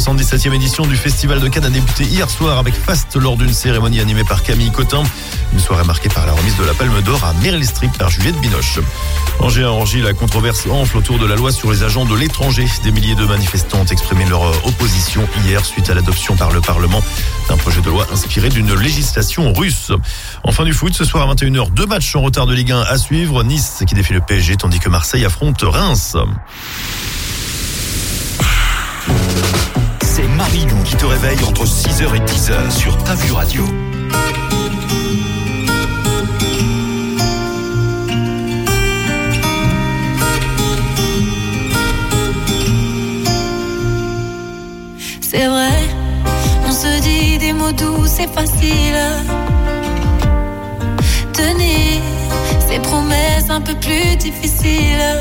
77e édition du Festival de Cannes a débuté hier soir avec Fast lors d'une cérémonie animée par Camille Cotin. Une soirée marquée par la remise de la Palme d'Or à Meryl Streep par Juliette Binoche. À Orgy, la controverse enfle autour de la loi sur les agents de l'étranger. Des milliers de manifestants ont exprimé leur opposition hier suite à l'adoption par le Parlement d'un projet de loi inspiré d'une législation russe. En fin du foot, ce soir à 21h, 2 matchs en retard de Ligue 1 à suivre. Nice qui défie le PSG tandis que Marseille affronte Reims. C'est Marilou qui te réveille entre 6h et 10h sur Ta Vue Radio. C'est vrai, on se dit des mots doux, c'est facile. Tenir ces promesses un peu plus difficiles.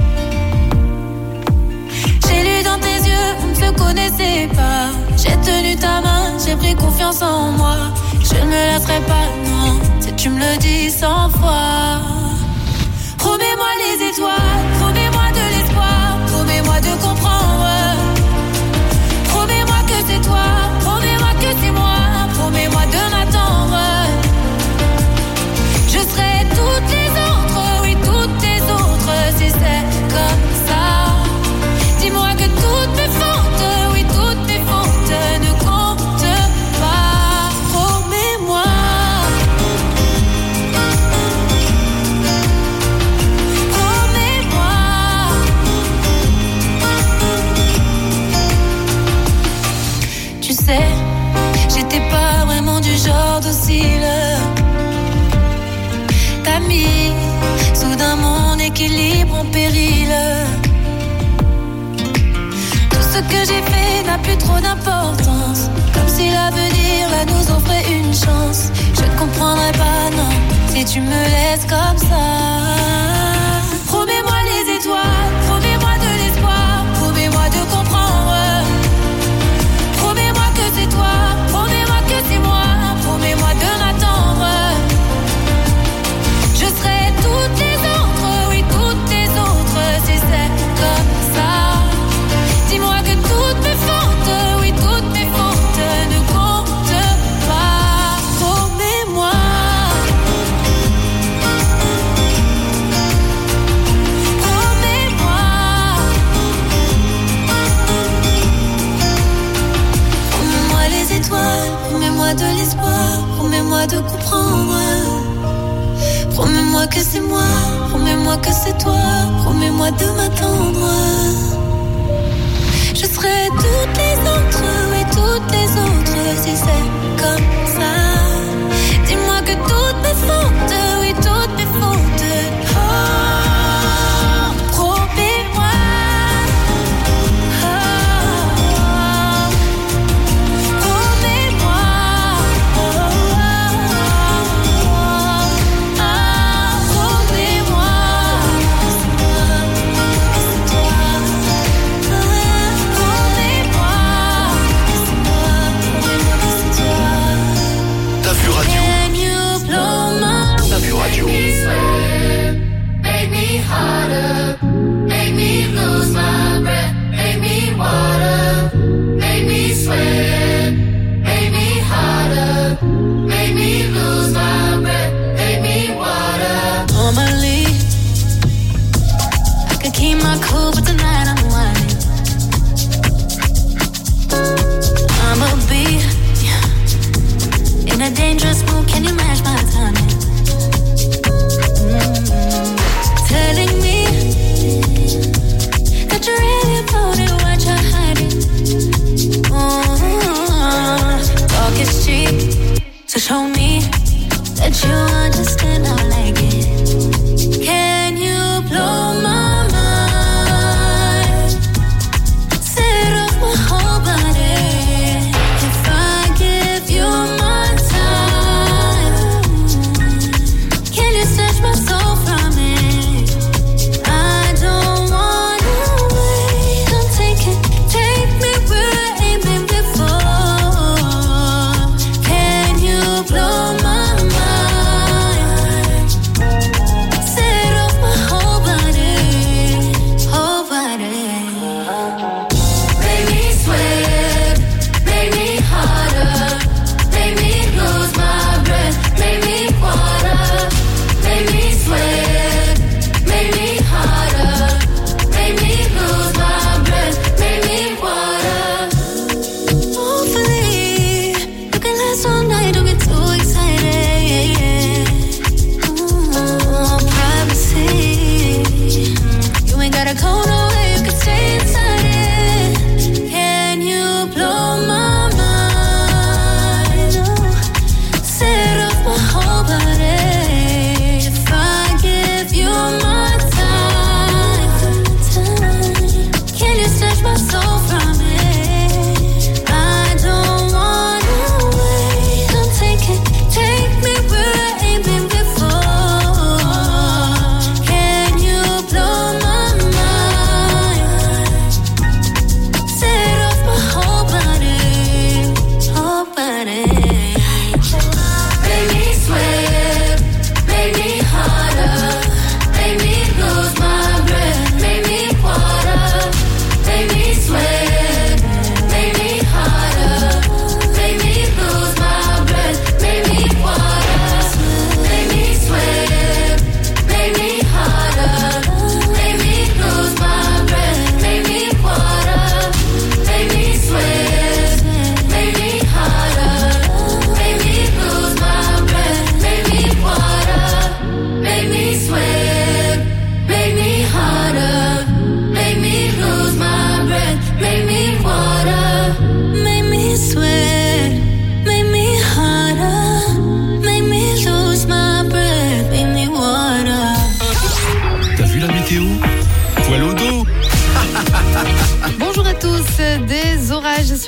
J'ai lu dans tes yeux, on ne se connaissait pas. J'ai tenu ta main, j'ai pris confiance en moi. Je ne me laisserai pas, non, si tu me le dis 100 fois. Promets-moi les étoiles, promets-moi de l'espoir, promets-moi de comprendre. Promets-moi que c'est toi, promets-moi que c'est moi, promets-moi de m'attendre. Je serai toutes les autres, oui toutes les autres, si c'est comme ça. Dis-moi que toutes mes fautes, oui toutes mes fautes ne comptent pas. Promets-moi. Promets-moi. Tu sais, j'étais pas vraiment du genre docile. T'as mis soudain mon équilibre en péril. Ce que j'ai fait n'a plus trop d'importance. Comme si l'avenir là nous offrait une chance. Je ne comprendrai pas, non, si tu me laisses comme ça. Promets-moi les étoiles, promets-moi de l'espoir, promets-moi de comprendre. Promets-moi que c'est toi, promets-moi que c'est moi, promets-moi de m'attendre. Je serai toutes les autres, oui toutes les autres, si c'est comme ça. Dis-moi que toutes mes fautes, oui toutes mes fautes ne comptent pas. Promets-moi. Promets-moi. Promets-moi les étoiles, promets-moi de l'espoir, promets-moi de comprendre. Promets-moi que c'est moi, promets-moi que c'est toi, promets-moi de m'attendre. Je serai toutes les autres, oui toutes les autres, si c'est comme ça. Dis-moi que toutes mes fautes, oui toutes mes fautes. Oh, promets-moi. Oh, promets-moi. Oh, promets-moi. C'est toi. Ta Vue Radio. Ta Vue Radio. Make me harder, make me lose my breath, make me water, make me sweat, make me harder, make me lose my breath, make me water. Normally, I could keep my cool, but tonight I'm whining. I'ma be in a dangerous mood, can you match my timing? Telling me that you're really about it, what you're hiding. Talk is cheap, so show me that you understand I like it. Can you blow my mind? Set off my whole body. If I give you my time, can you snatch my soul from it? I don't wanna wait. Come take me where I ain't been before. Can you blow my mind?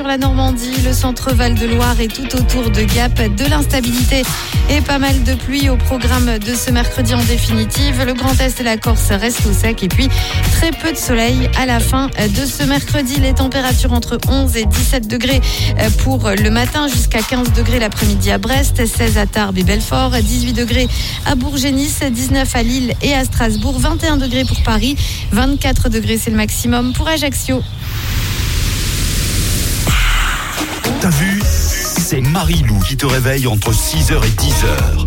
la Normandie, le centre Val-de-Loire et tout autour de Gap. De l'instabilité et pas mal de pluie au programme de ce mercredi en définitive. Le Grand Est et la Corse restent au sec et puis très peu de soleil à la fin de ce mercredi. Les températures entre 11 et 17 degrés pour le matin, jusqu'à 15 degrés l'après-midi à Brest, 16 à Tarbes et Belfort, 18 degrés à Bourges et Nice, 19 à Lille et à Strasbourg, 21 degrés pour Paris, 24 degrés c'est le maximum pour Ajaccio. T'as vu? C'est Marie-Lou qui te réveille entre 6h et 10h.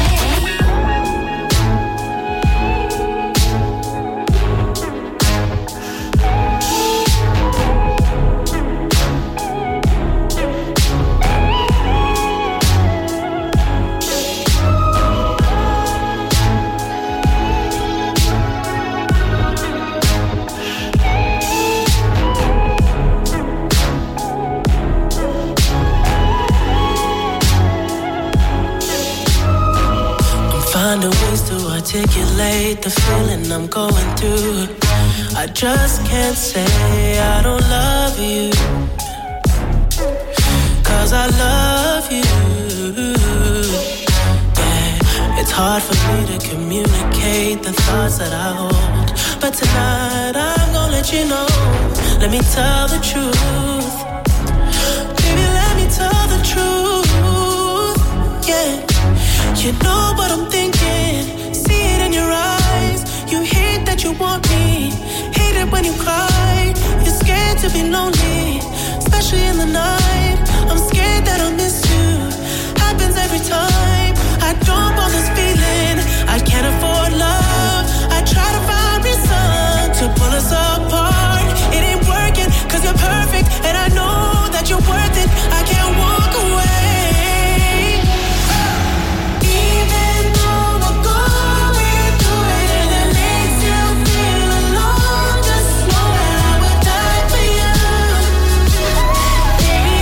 Finding ways to articulate the feeling I'm going through. I just can't say I don't love you, 'cause I love you. Yeah, it's hard for me to communicate the thoughts that I hold, but tonight I'm gonna let you know. Let me tell the truth. Baby, let me tell the truth. Yeah. You know what I'm thinking, see it in your eyes. You hate that you want me, hate it when you cry. You're scared to be lonely, especially in the night. I'm scared that I'll miss you, happens every time. I don't want this feeling, I can't afford love. I try to find reason to pull us apart. It ain't working, 'cause you're perfect, and I know that you're worth it. I can't walk away. Baby,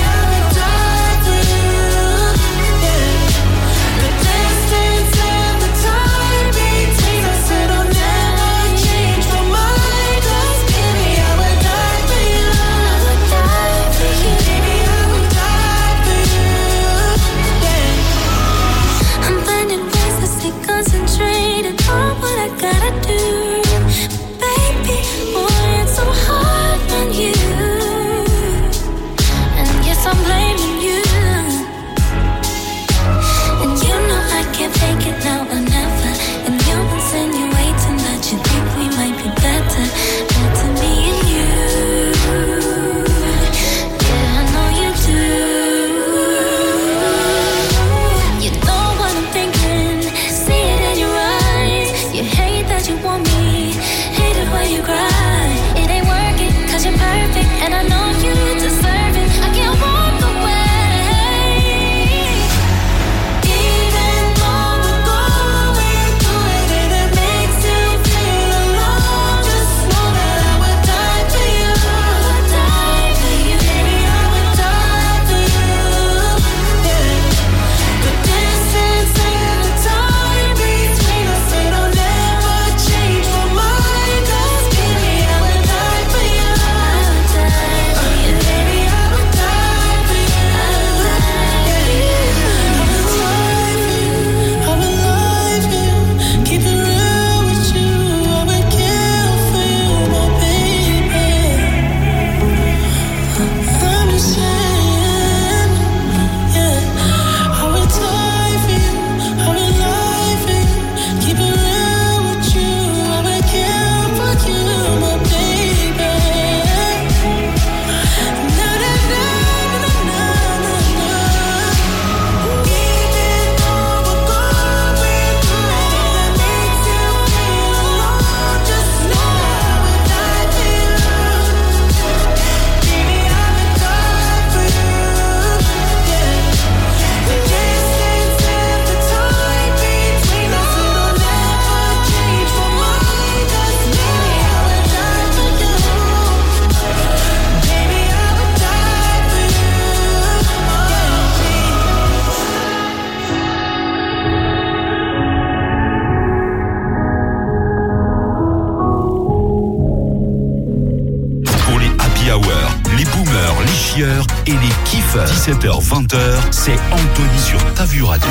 les kiffeurs. 17h-20h, c'est Anthony sur Ta Vue Radio.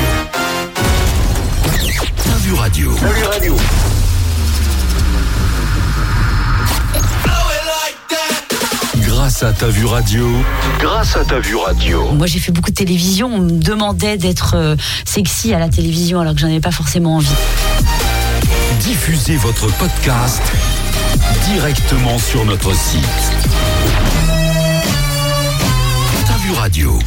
Ta Vue Radio. Grâce à Ta Vue Radio. Moi, j'ai fait beaucoup de télévision. On me demandait d'être sexy à la télévision alors que j'en avais pas forcément envie. Diffusez votre podcast directement sur notre site. Ta Vue Radio.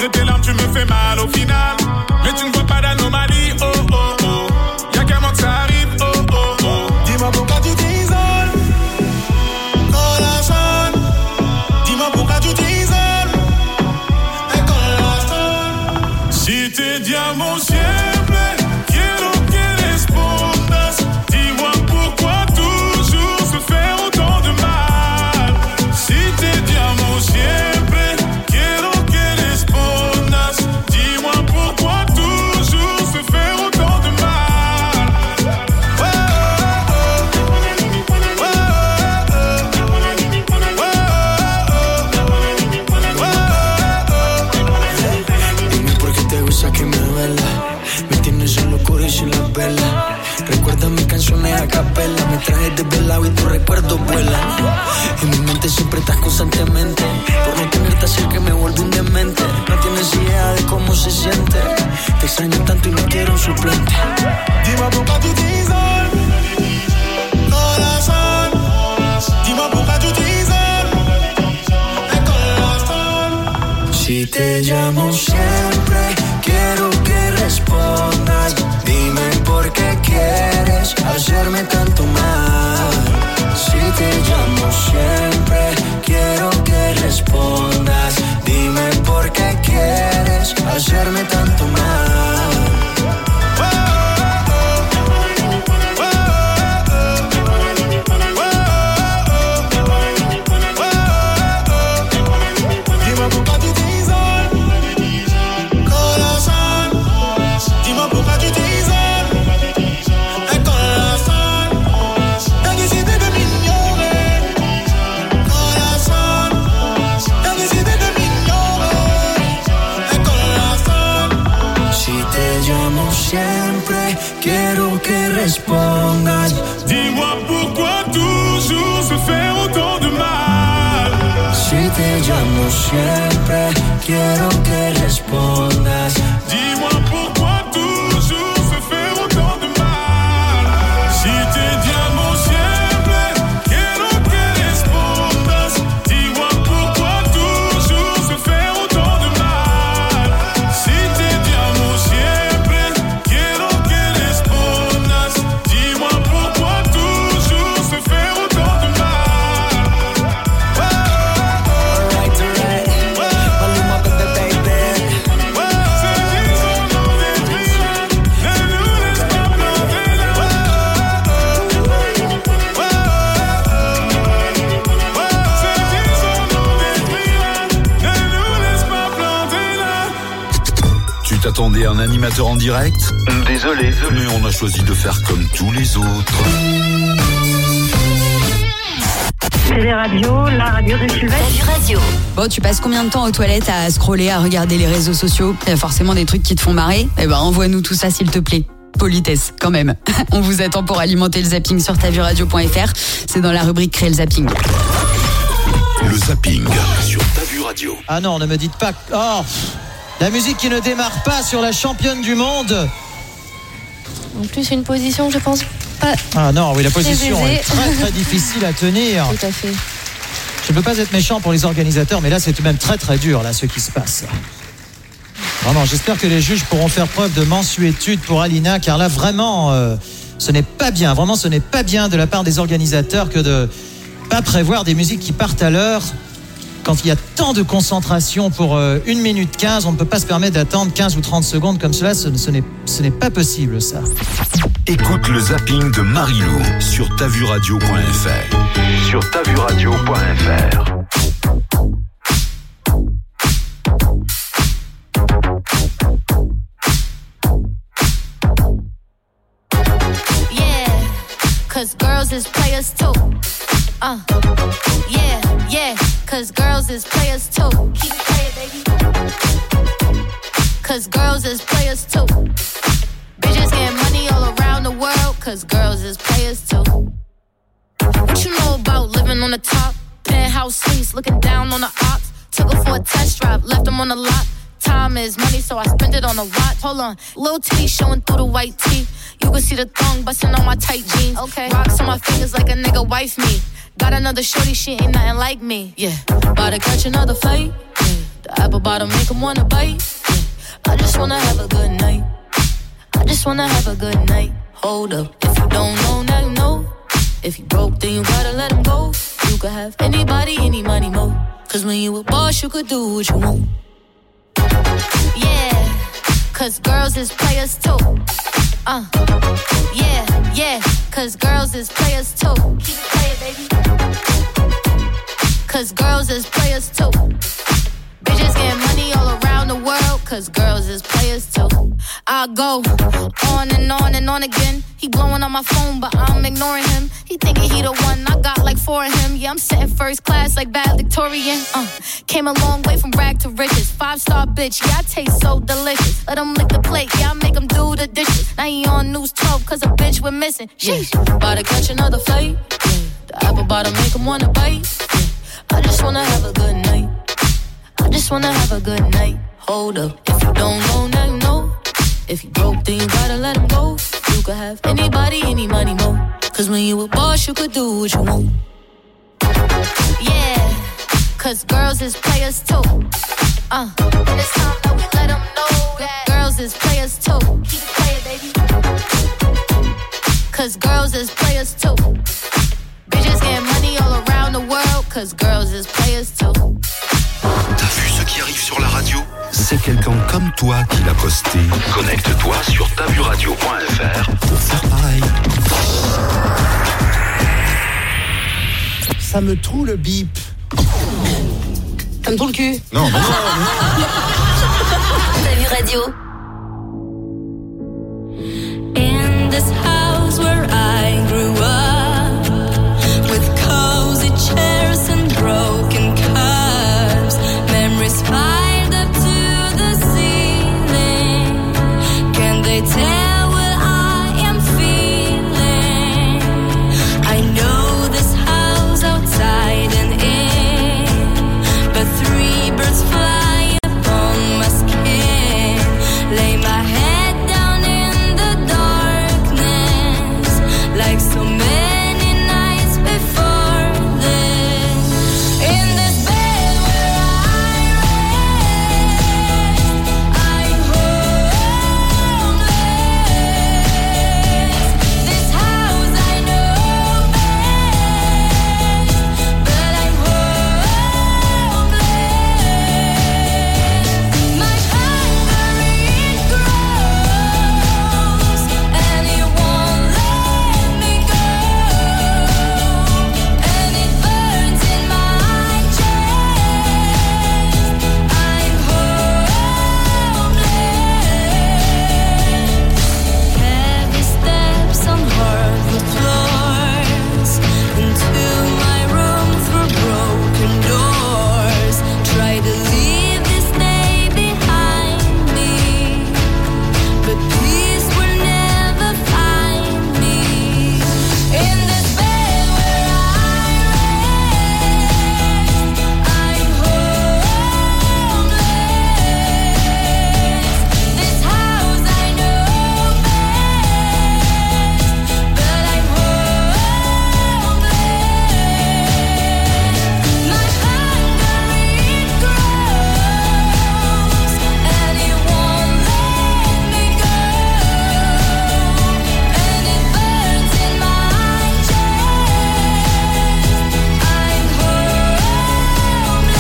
Malgré tes larmes, tu me fais mal au final. Mais tu ne vois pas d'anomalie, oh oh oh. Y'a qu'un moment que ça arrive, oh oh oh. Dis-moi pourquoi tu t'isoles, corazón. Dis-moi pourquoi tu t'isoles, corazón. Si tes diamants siempre quiero que respondas. Dis-moi pourquoi toujours se faire autant de mal. Si tes diamants siempre quiero que respondas. Dis-moi pourquoi toujours se faire autant de mal. Oh, oh, oh. Oh, Dime por qué te gusta que me duela. Me tienes en locura y sin la vela. Recuerda mis canciones a capela. Me trajes desvelado y tus recuerdos vuelan. En mi mente siempre estás constantemente. Por no tenerte cerca me vuelvo un demente. No tienes idea de cómo se siente. Te extraño tanto y no quiero un suplente. Dis-moi pourquoi tu t'isoles, corazón. Dis-moi pourquoi tu t'isoles, corazón. Si te llamo siempre, quiero que respondas. Dime por qué quieres hacerme tanto mal. Si te llamo siempre, quiero que respondas. Dime por qué quieres hacerme tanto mal. Dis-moi pourquoi tu t'isoles, corazón. Dis-moi pourquoi tu t'isoles, corazón. T'as décidé de m'ignorer, corazón. T'as décidé de m'ignorer, corazón. Si te llamo siempre, quiero que respondas. Dis-moi pourquoi toujours se faire autant de mal. Si te llamo siempre, quiero que respondas. Dis-moi pourquoi toujours se faire autant de mal. Si te llamo siempre, quiero que respondas. Dis-moi pourquoi toujours se faire autant de mal. Si te llamo siempre, quiero que respondas. Dis-moi pourquoi toujours se faire autant de mal. Alright, alright. Maluma, baby, baby. Tu t'attendais à un animateur en direct ? Désolé, mais on a choisi de faire comme tous les autres. Télé Radio, la radio de Sylvestre. Radio. Bon, tu passes combien de temps aux toilettes à scroller, à regarder les réseaux sociaux ? Il y a forcément des trucs qui te font marrer. Eh ben, envoie-nous tout ça s'il te plaît. Politesse, quand même. On vous attend pour alimenter le zapping sur tavuradio.fr. C'est dans la rubrique Créer le zapping. Le zapping sur Ta Vue Radio. Ah non, ne me dites pas... Oh, la musique qui ne démarre pas sur la championne du monde. En plus, une position, je pense pas. Ah non, oui, la position aisée. est très très difficile à tenir. Tout à fait. Je ne veux pas être méchant pour les organisateurs, mais là, c'est tout de même très très dur, là, ce qui se passe. Vraiment, j'espère que les juges pourront faire preuve de mansuétude pour Alina, car là, vraiment, ce n'est pas bien. Vraiment, ce n'est pas bien de la part des organisateurs que de pas prévoir des musiques qui partent à l'heure. Quand il y a tant de concentration pour 1 minute 15, on ne peut pas se permettre d'attendre 15 ou 30 secondes comme cela. Ce n'est pas possible, ça. Écoute le zapping de Marilou sur tavuradio.fr. Sur tavuradio.fr. Yeah, cause girls is players too. Yeah, cause girls is players too. Keep it playing, baby. Cause girls is players too. Bitches getting money all around the world, cause girls is players too. What you know about living on the top? Penthouse suites, looking down on the ops. Took her for a test drive, left them on the lot. Time is money, so I spend it on a watch. Hold on, little titty showing through the white tee. You can see the thong busting on my tight jeans. Okay, rocks on my fingers like a nigga wife me. Got another shorty, she ain't nothing like me. Yeah, about to catch another fight. Yeah. The The apple bottom make him wanna bite. I just wanna have a good night. I just wanna have a good night. Hold up, if you don't know, now you know. If you broke, then you gotta let him go. You could have anybody, any money, mo. Cause when you a boss, you could do what you want. Yeah, cause girls is players too. Yeah, cause girls is players too. Keep it playing, baby. Cause girls is players too. Bitches getting money all around the world, cause girls is players too. I go on and on and on again. He blowing on my phone, but I'm ignoring him. He thinking he the one, I got like 4 of him. Yeah, I'm sitting first class like valedictorian. Came a long way from rag to riches. 5-star bitch, yeah, I taste so delicious. Let him lick the plate, yeah, I make him do the dishes. Now he on news 12, cause a bitch we're missing. Sheesh, about to catch another flight. The apple bottom make him wanna bite. I just wanna have a good night. I just wanna have a good night. Hold up, if you don't know, now you know. If you broke, then you gotta let him go. You could have anybody, any money, mo. Cause when you a boss, you could do what you want. Yeah, cause girls is players too. And it's time that we let them know that girls is players too. Keep it playing, baby. Cause girls is players too. Bitches getting money all around the world, cause girls is players too. T'as vu ce qui arrive sur la radio? C'est quelqu'un comme toi qui l'a posté. Connecte-toi sur tavuradio.fr pour faire pareil. Ça me troue le bip. Ça me trouve le cul. Non, non, non. T'as vu radio? In this house where I grew up, with cozy chairs and broken cups, memories piled up to the ceiling. Can they tell what I am feeling? I know this house outside and in, but 3 birds fly upon my skin. Lay my head down in the darkness, like so many nights before this. In this bed where I rest, I'm homeless. This house I know best, but I'm homeless. My hunger it grows, and it won't let me go, and it burns in my chest. I'm homeless. Heavy steps on hardwood floors, into my room through broken doors. Try to leave this day behind me, but peace will never find me. In this bed where I rest, I'm homeless. This house I know best, but I'm homeless. My hunger it grows, and it won't let me go, and it burns in my chest. I'm homeless.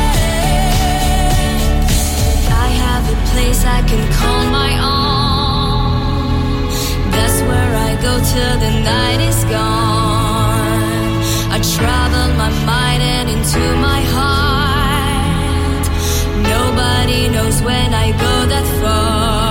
I have a place I can call my own. That's where I go till the night is gone. I travel my mind and into my heart. Nobody knows when I go that far.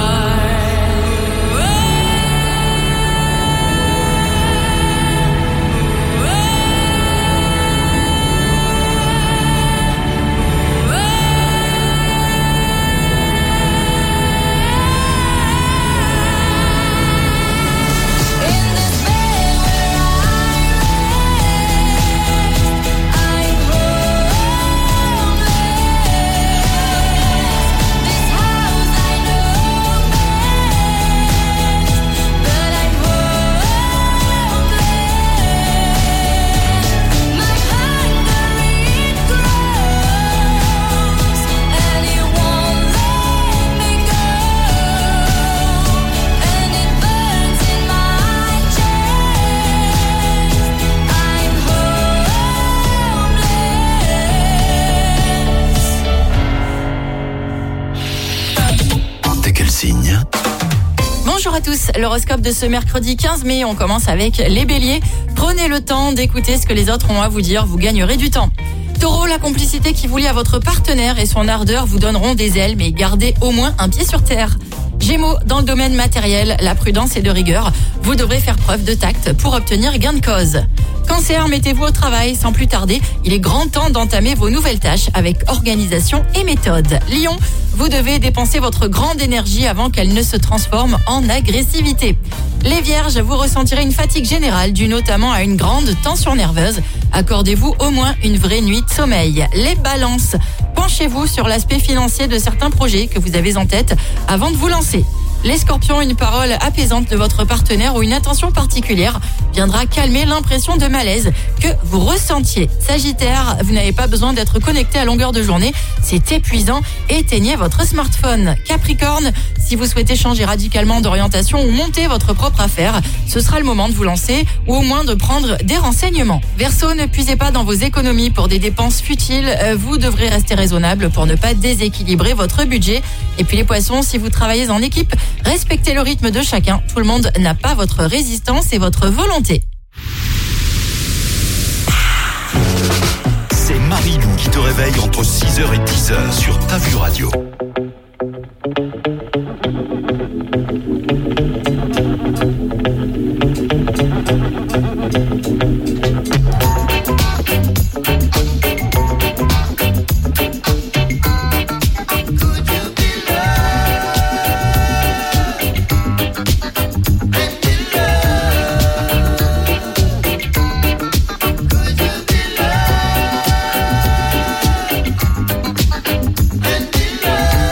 In this bed where I rest, I'm homeless. This house I know Bonjour à tous, l'horoscope de ce mercredi 15 mai, on commence avec les béliers. Prenez le temps d'écouter ce que les autres ont à vous dire, vous gagnerez du temps. Taureau, la complicité qui vous lie à votre partenaire et son ardeur vous donneront des ailes, mais gardez au moins un pied sur terre. Gémeaux, dans le domaine matériel, la prudence est de rigueur. Vous devrez faire preuve de tact pour obtenir gain de cause. Cancer, mettez-vous au travail sans plus tarder. Il est grand temps d'entamer vos nouvelles tâches avec organisation et méthode. Lion, vous devez dépenser votre grande énergie avant qu'elle ne se transforme en agressivité. Les Vierges, vous ressentirez une fatigue générale due notamment à une grande tension nerveuse. Accordez-vous au moins une vraie nuit de sommeil. Les Balances, penchez-vous sur l'aspect financier de certains projets que vous avez en tête avant de vous lancer. Les Scorpions, une parole apaisante de votre partenaire ou une attention particulière viendra calmer l'impression de malaise que vous ressentiez. Sagittaire, vous n'avez pas besoin d'être connecté à longueur de journée, c'est épuisant, éteignez votre smartphone. Capricorne, si vous souhaitez changer radicalement d'orientation ou monter votre propre affaire, ce sera le moment de vous lancer ou au moins de prendre des renseignements. Verseau, ne puisez pas dans vos économies pour des dépenses futiles, vous devrez rester raisonnable pour ne pas déséquilibrer votre budget. Et puis les Poissons, si vous travaillez en équipe, respectez le rythme de chacun. Tout le monde n'a pas votre résistance et votre volonté. C'est Marilou qui te réveille entre 6h et 10h sur Ta Vue Radio. Love.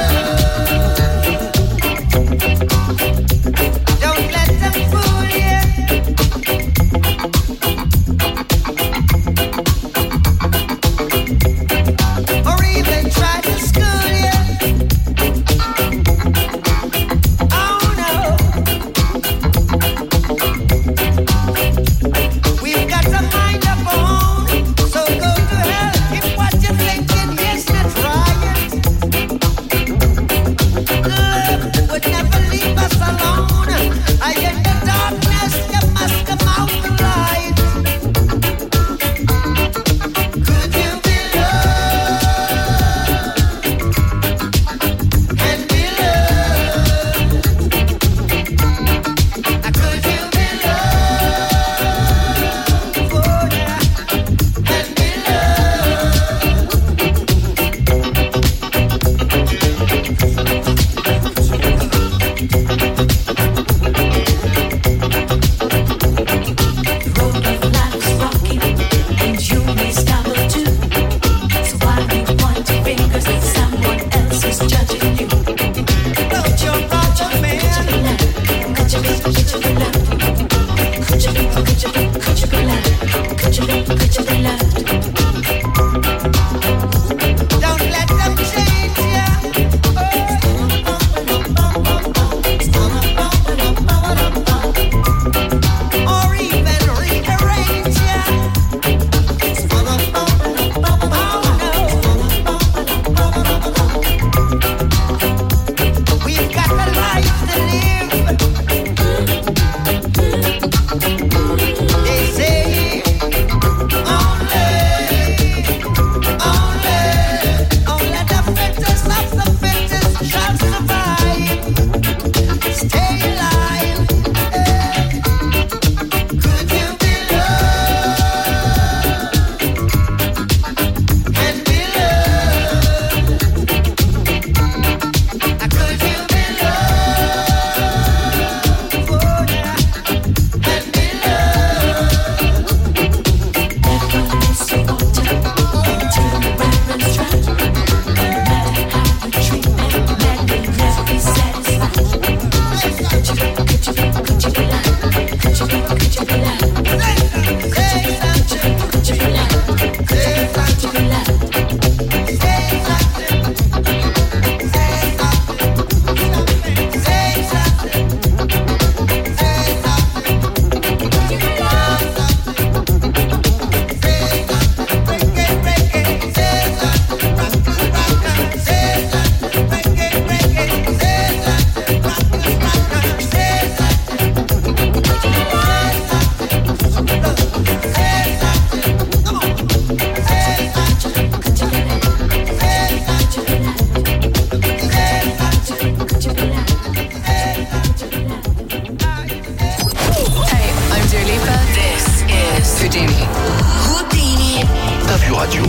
Vue Radio.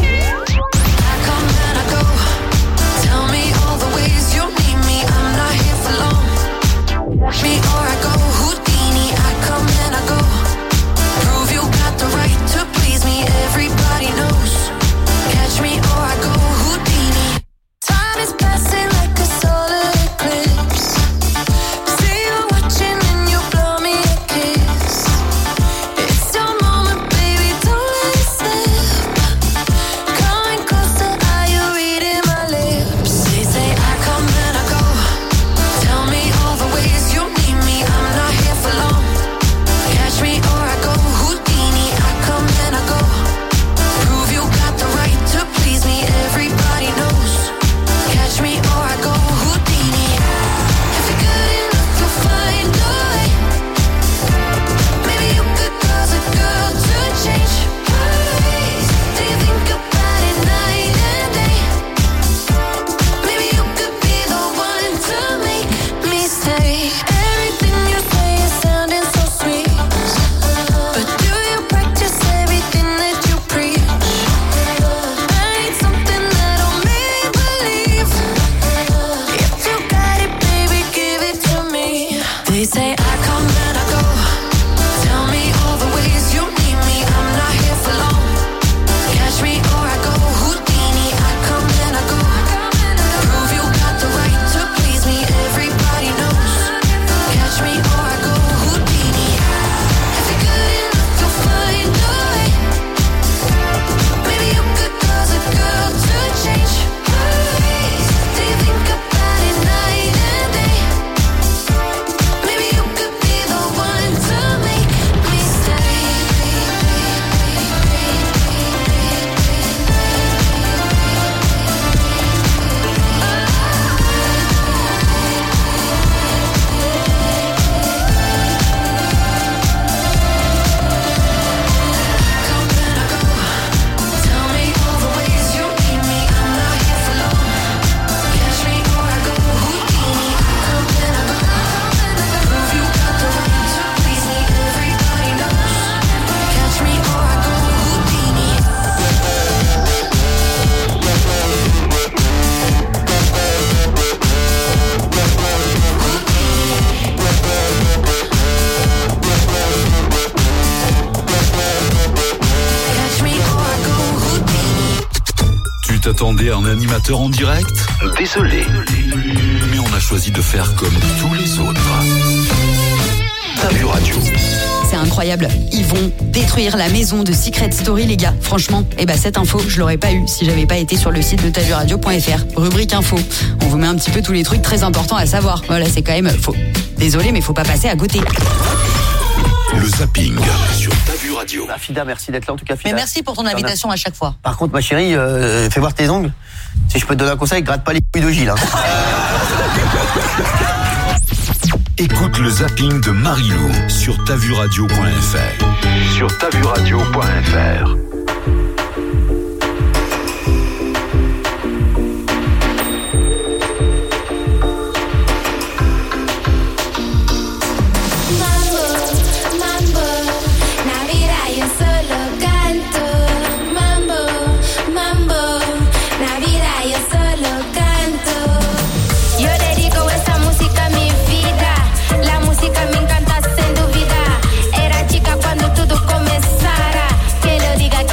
T'attendais un animateur en direct? Désolé, mais on a choisi de faire comme tous les autres. Ta Vue Radio. C'est incroyable, ils vont détruire la maison de Secret Story, les gars. Franchement, cette info, je l'aurais pas eu si j'avais pas été sur le site de tavuradio.fr. Rubrique info. On vous met un petit peu tous les trucs très importants à savoir. Voilà, c'est quand même faux. Désolé, mais faut pas passer à côté. Le zapping sur Ta Vue Radio. Fida, merci d'être là en tout cas. Fida. Mais merci pour ton invitation à chaque fois. Par contre, ma chérie, fais voir tes ongles. Si je peux te donner un conseil, gratte pas les couilles de Gilles. Hein. Écoute le zapping de Marilou sur tavuradio.fr. Sur tavuradio.fr. Me encanta sin duda. Era chica cuando todo comenzara. Que lo diga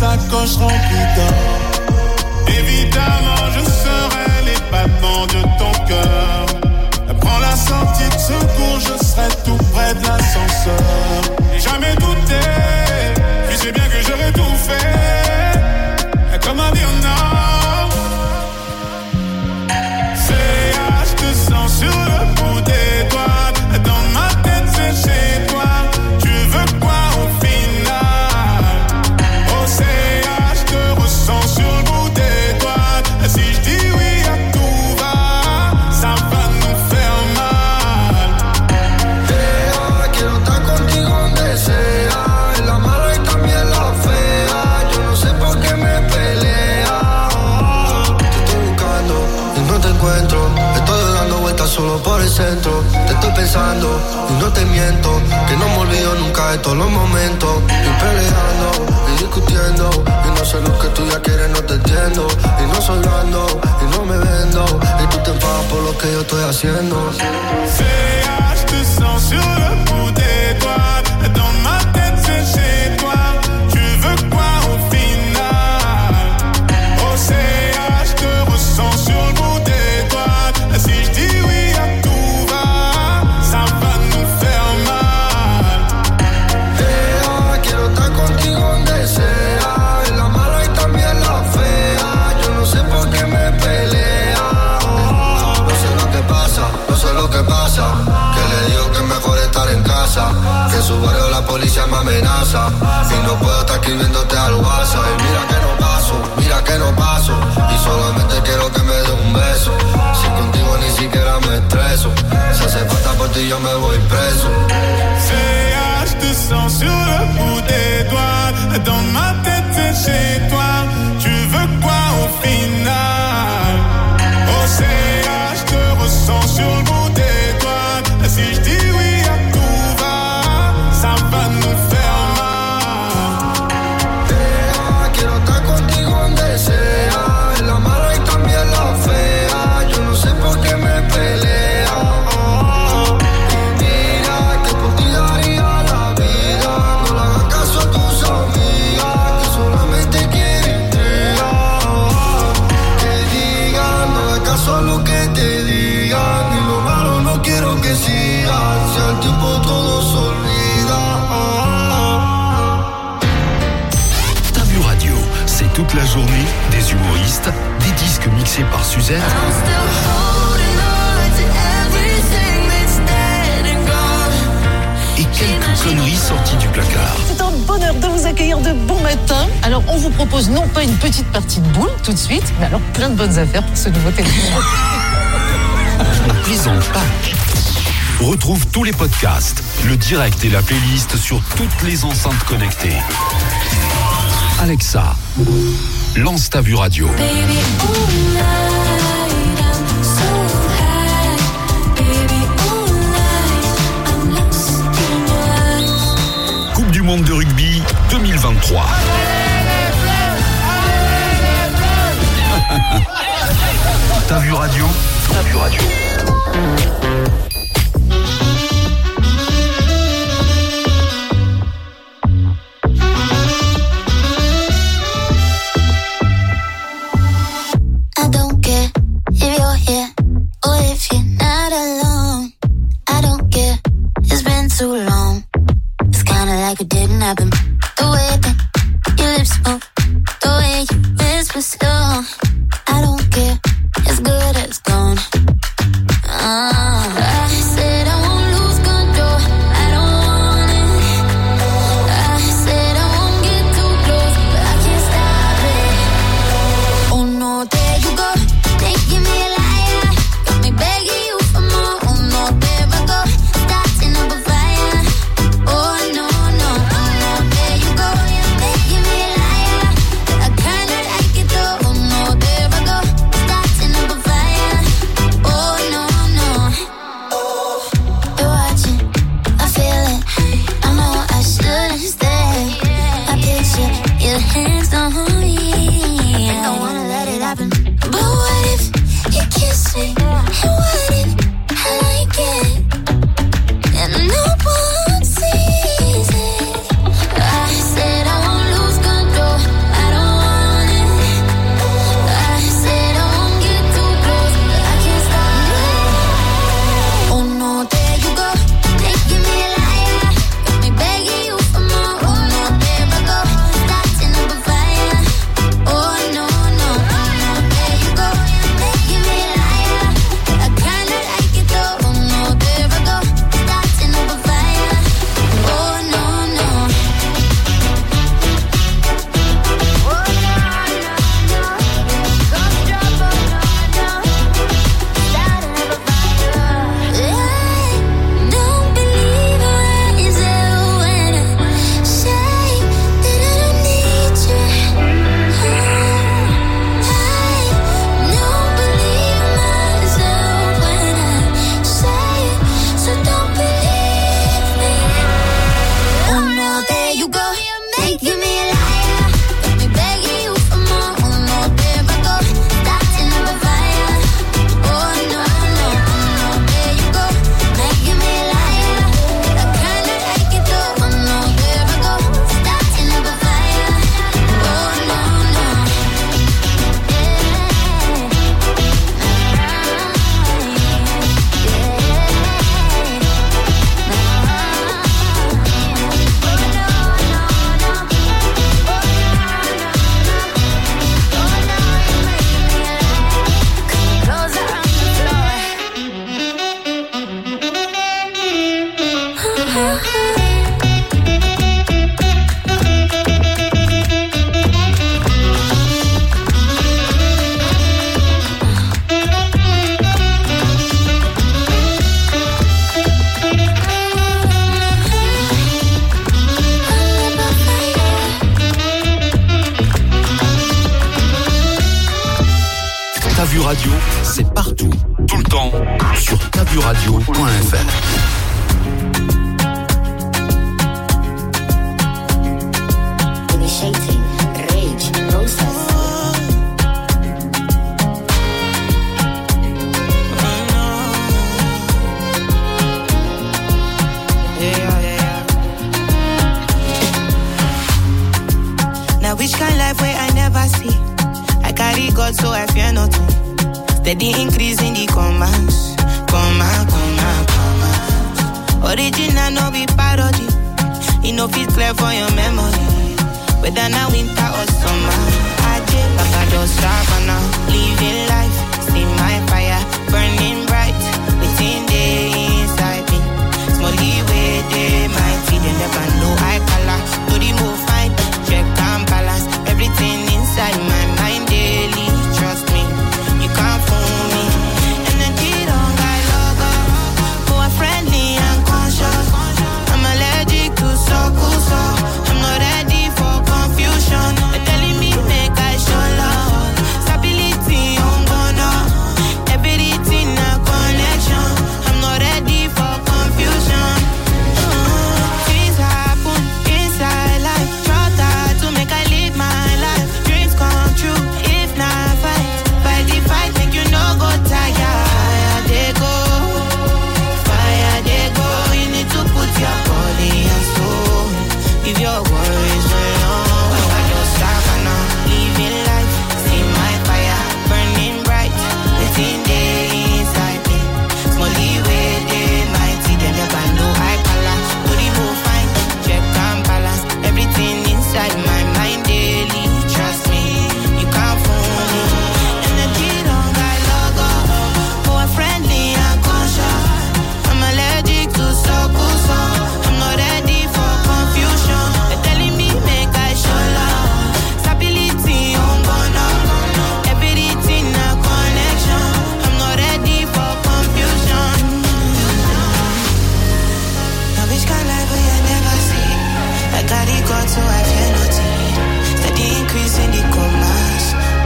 sacoche remplie d'or. Évidemment, je serai les battements de ton cœur. Prends la sortie de secours, je serai tout près de l'ascenseur. J'ai jamais douté, tu sais bien que j'aurais tout fait. Comment dire non? Je te sens sur le bout des doigts. Dans ma tête, c'est chez toi. Tu veux quoi au final? Je te ressens sur le bout des doigts. Si je dis oui à tout va, ça va nous faire mal. Quiero estar contigo donde sea, en la mala y también la fea. Yo no sé por qué me pelea. Te estoy buscando y no te encuentro. Estoy dando vueltas solo por el centro. Te estoy pensando y no te miento, que no me olvido nunca de todos los momentos. Y peleando y discutiendo, y no sé lo que tú ya quieres, no te entiendo. Y no soy blando y no me vendo, y tú te pagas por lo que yo estoy haciendo. Je te sens sur le bout des doigts. Dans ma tête, c'est chez toi. Tu veux quoi au final? Je te ressens sur le bout des doigts. Si je dis oui à tout va, ça va nous faire mal. Quiero estar contigo donde sea, en la mala y también la fea. Yo no sé por qué me pelea. No sé lo que pasa, no sé lo que pasa. Que le digo que es mejor estar en casa, que en su barrio la policía me amenaza. Y no puedo estar escribiéndote al WhatsApp. Y mira que no paso, mira que no paso. Y solamente quiero que me dé un beso. Si contigo ni siquiera me estreso. Si hace falta por ti yo me voy preso. Je te sens sur le bout des doigts. Dans ma tête, c'est chez toi. Tu veux quoi au final? Je te ressens sur le bout des doigts. Si je dis oui à tout va, ça va nous faire mal. Quiero estar contigo donde sea, en la mala y también la fea. Yo no sé por qué me pelea. Y mira que por ti daría la vida. No le hagas caso a tus amigas, que solamente quieren entregar. Que digan, no hagas caso a lo que te digan. Y lo malo no quiero que siga. Si al tiempo todo se olvida. T'as vu radio, c'est toute la journée, des humoristes, des disques mixés par Suzette et quelques conneries sorties du placard. C'est un bonheur de vous accueillir de bon matin. Alors, on vous propose non pas une petite partie de boule tout de suite, mais alors plein de bonnes affaires pour ce nouveau téléphone. Ne plaisante pas. Retrouve tous les podcasts, le direct et la playlist sur toutes les enceintes connectées. Alexa, lance Ta Vue Radio. Coupe du monde de rugby 2023. Ta Vue Radio. Ta Vue Radio. I don't care if you're here or if you're not alone. I don't care, it's been too long. It's kinda like it didn't happen. The way that your lips move, the way you whisper slow. I don't care, it's good as gone. I said I won't lose control, I don't want it. I said I won't get too close, but I can't stop it. Oh no, there you go, making me a liar. Got me begging you for more. Oh no, there I go, starting up a fire. Oh no, no, oh no, there you go, you're making me a liar. I kinda like it though. Oh no, there I go, starting Radio, c'est partout, tout le temps, sur taburadio.fr. Initiating rage process. Now which kind life where I never see? I carry God so I fear nothing. Steady increase in the commands. Original no be parody. It no fit clear for your memory. Whether now winter or summer, I just like I just savannah. Living life, see my fire burning bright within the inside me. Smally way they mighty, they never know I color. To the move fine, check and balance everything inside my mind daily. Trust me, you can't fool me. Energy don't got logo, more friendly and conscious. I'm allergic to so. I'm not ready for confusion. They're telling me make I show love. Stability on gonna. Everything a connection. I'm not ready for confusion. Things happen inside life. Try to make I live my life. Dreams come true if not fight. By the fight, make you no go tired. Fire they go. You need to put your body and soul. Give your worries alone. I just savannah, living life. See my fire burning bright within the inside me. Smally way they mighty, they never know I color. To the move fine, check and balance everything inside my mind daily. Trust me, you can't fool me. Energy don't got logo, more friendly and conscious. I'm allergic to so. I'm not ready for confusion. They're telling me make I show love. Stability on gonna. Everything a connection. I'm not ready for confusion. Now which kind life will you never see? I carry God so I fear nothing. Steady increase in the commas.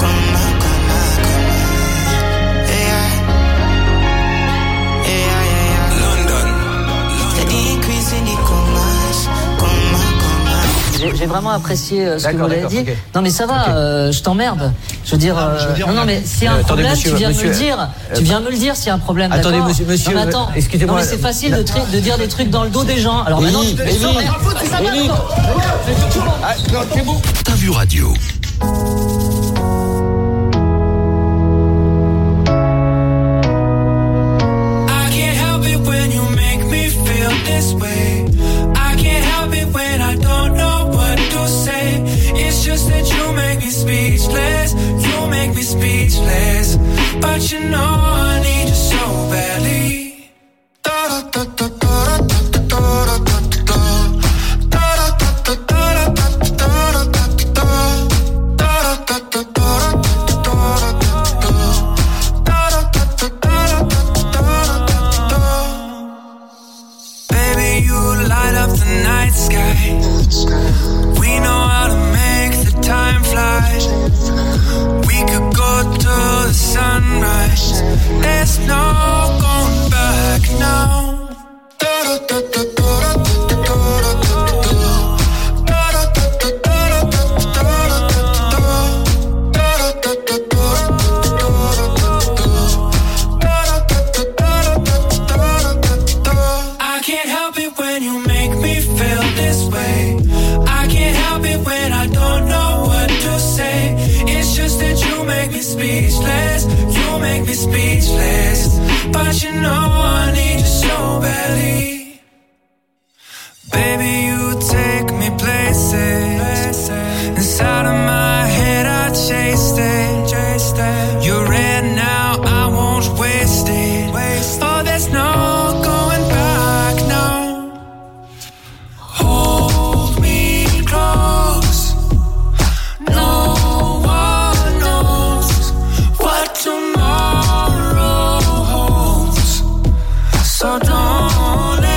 Steady increase in the commas. J'ai vraiment apprécié ce que vous avez dit. Okay. Non mais ça va, je t'emmerde. Je veux dire, non mais s'il y a un problème, monsieur, tu viens de me le dire. Tu viens me le dire s'il y a un problème. Attendez, d'accord. monsieur, non, mais attends. Excusez-moi. Non mais c'est facile de dire des trucs dans le dos des gens. Alors maintenant, tu peux c'est bon. T'as vu radio. I can't help it when you make me feel this way. I can't help it when I don't know what to say. It's just that you make me speechless. You make me speechless. But you know I need you so badly. Baby, you light up the night sky. We know how to make the time fly. We could go to the sunrise. There's no going back now. I can't help it when you make me feel this way. I can't help it when I don't know what to say. It's just that you make me speechless. You make me speechless. But you know I need you so badly. Baby, you take me places. Inside of my head I chased it. You're red now, I won't waste it. Oh, there's no going back now. Hold me close. No one knows what tomorrow holds. So don't let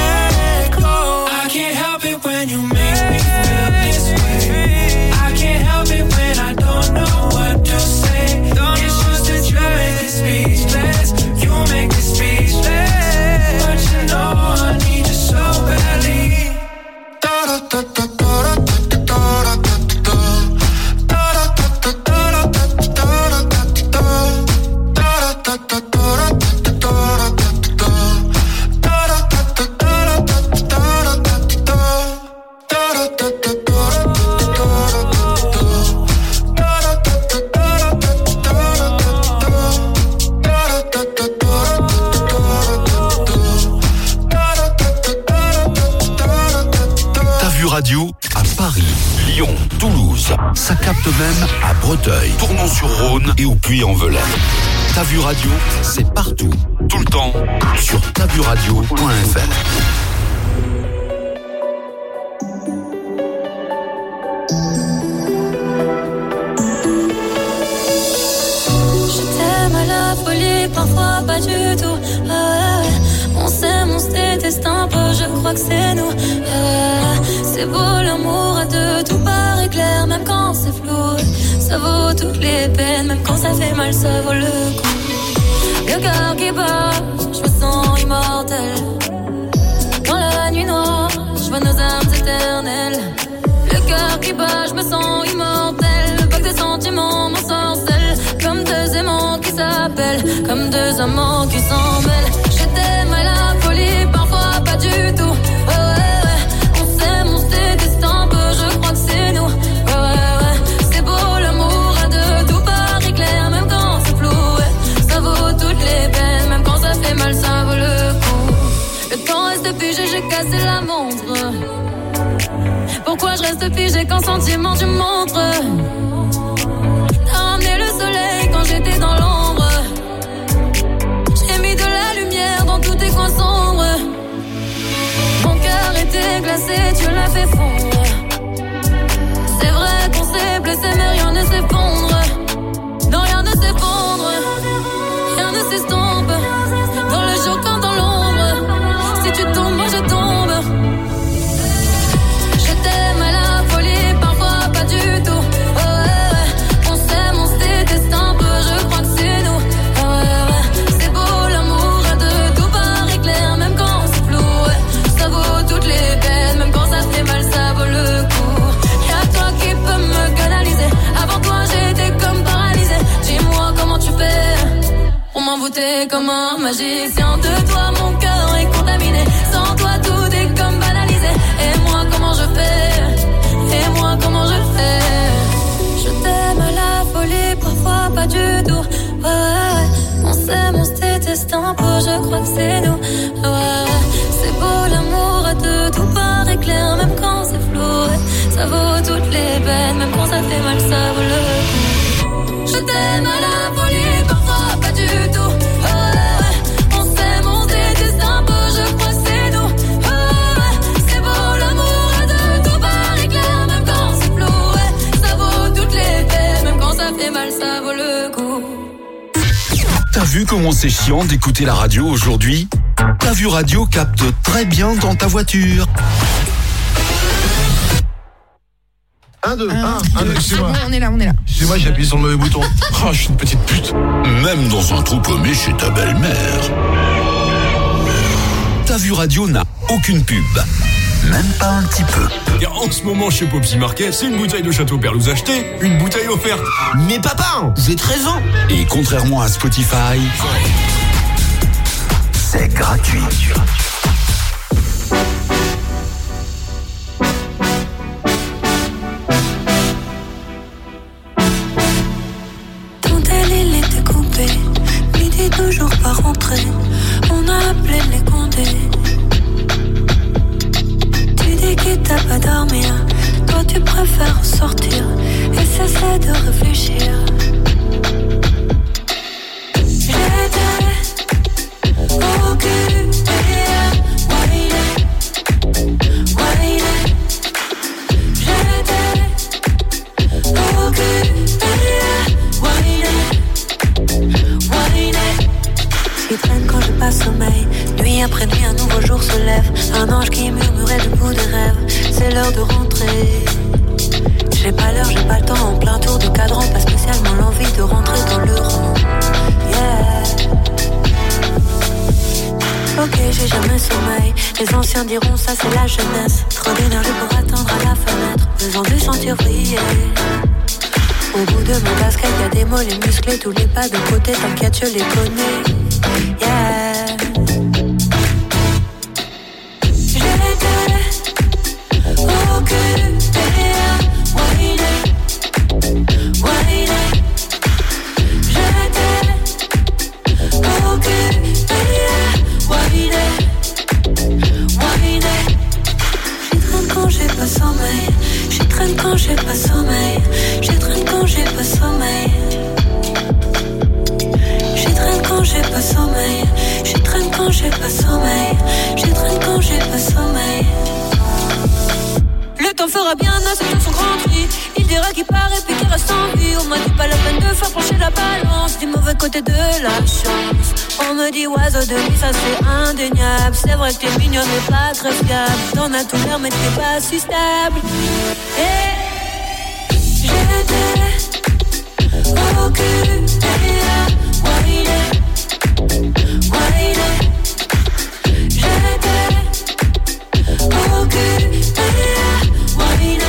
Radio à Paris, Lyon, Toulouse. Ça capte même à Breteuil, Tournon-sur-Rhône et au Puy-en-Velay. Ta Vue Radio, c'est partout, tout le temps, sur tavuradio.fr. Parfois pas du tout. On s'aime, on se déteste un peu, je crois que c'est nous. C'est beau l'amour à deux, tout paraît clair, même quand c'est flou. Ça vaut toutes les peines, même quand ça fait mal, ça vaut le coup. Le cœur qui bat, je me sens immortel. Dans la nuit noire, je vois nos âmes éternelles. Le cœur qui bat, je me sens immortel. Le bac de sentiments m'ensorcelle. Comme deux aimants qui s'appellent, comme deux amants qui s'en mêlent. Je t'aime à la folie, parfois pas du tout. On s'aime, on se déteste un peu, je crois que c'est nous. C'est beau l'amour à deux, tout paraît clair, même quand c'est flou. Ça vaut toutes les peines, même quand ça fait mal, ça vaut le coup. Le temps reste figé, j'ai cassé la montre. Pourquoi je reste figé quand sentiment tu montres? T'as ramené le soleil quand j'étais dans l'ombre. J'ai mis de la lumière dans tous tes coins sombres. Mon cœur était glacé, tu l'as fait fondre. C'est vrai qu'on s'est blessé mais rien ne s'effondre. Non, rien ne s'effondre. Rien ne s'estompe. Dans le jour comme dans l'ombre. Si tu tombes, moi je tombe. Je t'aime à la folie, parfois pas du tout. On s'aime, on se déteste un peu, je crois que c'est nous. C'est beau l'amour à deux, tout paraît clair, même quand c'est flou. Ça vaut toutes les peines, même quand ça fait mal, ça vaut le coup. Y'a toi qui peux me canaliser. Avant toi j'étais comme paralysé. Dis-moi comment tu fais pour m'envoûter comme un magicien. De toi mon cœur est contaminé. Sans toi tout est comme banalisé. Et moi comment je fais? Et moi comment je fais? Je t'aime à la folie, parfois pas du tout. On s'aime, on se déteste un peu, je crois que c'est nous. C'est beau l'amour à deux, tout paraît clair, même quand c'est flou. Ça vaut toutes les peines, même quand ça fait mal, ça vaut le coup. Je t'aime à la folie, parfois pas du tout. On s'aime, on se déteste un peu, je crois que c'est nous. C'est beau l'amour à deux, tout paraît clair, même quand c'est flou. Ça vaut toutes les peines, même quand ça fait mal, ça vaut le coup. T'as vu comment c'est chiant d'écouter la radio aujourd'hui? Ta Vue Radio capte très bien dans ta voiture. 1, 2, excusez-moi. On est là. Excusez-moi, j'ai appuyé sur le mauvais bouton. Oh, je suis une petite pute. Même dans un trou paumé chez ta belle-mère. Ta Vue Radio n'a aucune pub. Même pas un petit peu. En ce moment chez Popsi Market, c'est une bouteille de Château Perlouse achetée, une bouteille offerte. Mais papa, j'ai 13 ans. Et contrairement à Spotify, c'est gratuit. Ton il était coupé, midi toujours pas rentré. On a appelé les condés. Tu dis qu'il t'a pas dormir. Toi tu préfères sortir et cesser de réfléchir. J'étais occupée. Quand je passe sommeil, nuit après nuit, un nouveau jour se lève. Un ange qui murmurait le bout des rêves. C'est l'heure de rentrer. J'ai pas l'heure, j'ai pas le temps. En plein tour de cadran, pas spécialement l'envie de rentrer dans le rang. Yeah. Ok, j'ai jamais sommeil. Les anciens diront ça c'est la jeunesse. Trop d'énergie pour attendre à la fenêtre. Besoin de sentir briller. Au bout de mon casquette, y'a des mollets musclés. Tous les pas de côté, t'inquiète, je les connais. Yeah. J'étais occupée. J'étais occupée. J'y traîne quand j'ai pas sommeil. t'en feras bien assez de son grand cri. Il dira qu'il part et puis qu'il reste en vie. On m'a dit pas la peine de faire pencher la balance du mauvais côté de la chance. On me dit oiseau de nuit, ça c'est indéniable. C'est vrai que t'es mignon mais pas très fiable. T'en as tout l'air mais t'es pas si stable. Et j'étais occupée à whiner. J'étais occupée à whiner.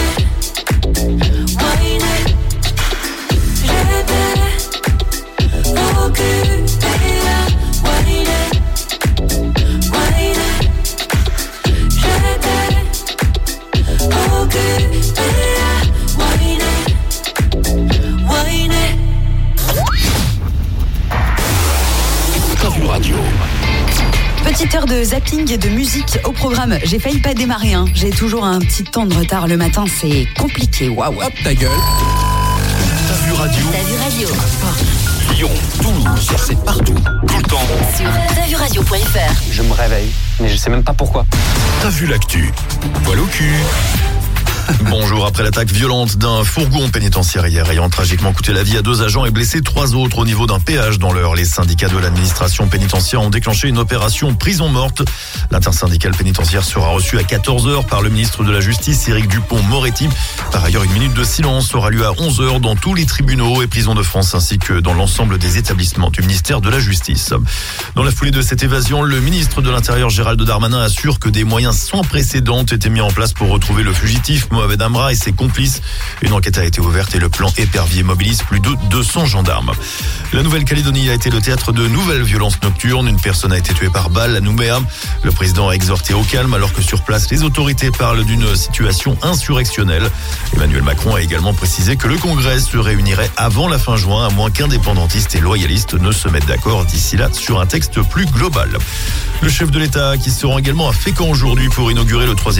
Petite heure de zapping et de musique au programme. J'ai failli pas démarrer, hein. J'ai toujours un petit temps de retard le matin, c'est compliqué. Waouh. Hop, ta gueule. T'as vu radio. Lyon, Toulouse, c'est partout, tout le temps. Sur tavuradio.fr. Je me réveille, mais je sais même pas pourquoi. T'as vu l'actu. Poil au cul. Bonjour, après l'attaque violente d'un fourgon pénitentiaire hier ayant tragiquement coûté la vie à 2 agents et blessé 3 autres au niveau d'un péage dans l'Eure, les syndicats de l'administration pénitentiaire ont déclenché une opération prison morte. L'intersyndicale pénitentiaire sera reçue à 14h par le ministre de la Justice, Éric Dupond-Moretti. Par ailleurs, une minute de silence aura lieu à 11h dans tous les tribunaux et prisons de France ainsi que dans l'ensemble des établissements du ministère de la Justice. Dans la foulée de cette évasion, le ministre de l'Intérieur Gérald Darmanin assure que des moyens sans précédent étaient mis en place pour retrouver le fugitif Mohamed Amra et ses complices. Une enquête a été ouverte et le plan Épervier mobilise plus de 200 gendarmes. La Nouvelle-Calédonie a été le théâtre de nouvelles violences nocturnes. Une personne a été tuée par balle à Nouméa. Le président a exhorté au calme alors que sur place, les autorités parlent d'une situation insurrectionnelle. Emmanuel Macron a également précisé que le Congrès se réunirait avant la fin juin, à moins qu'indépendantistes et loyalistes ne se mettent d'accord d'ici là sur un texte plus global. Le chef de l'État qui se rend également à Fécamp aujourd'hui pour inaugurer le 3e